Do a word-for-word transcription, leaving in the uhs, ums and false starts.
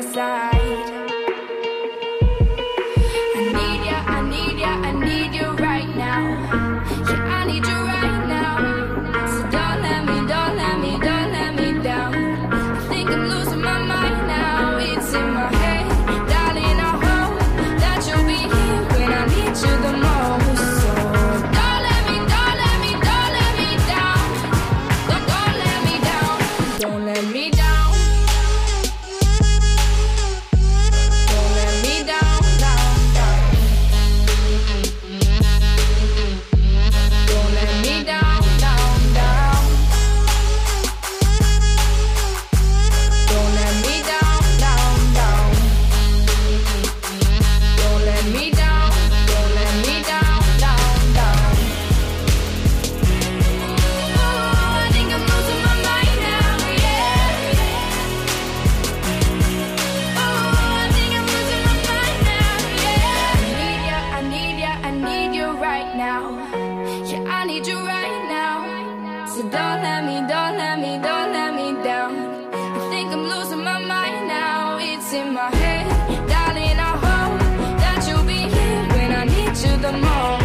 side. I need ya, I need ya, I need you right now. Yeah, I need you right now. So don't let me, don't let me, don't let me down. I think I'm losing my mind now. It's in my head, darling, I hope that you'll be here when I need you the most. So don't let me, don't let me, don't let me down. Don't, don't let me down. Don't let me down. Yeah, I need you right now. So don't let me, don't let me, don't let me down. I think I'm losing my mind now. It's in my head, darling, I hope that you'll be here when I need you the most.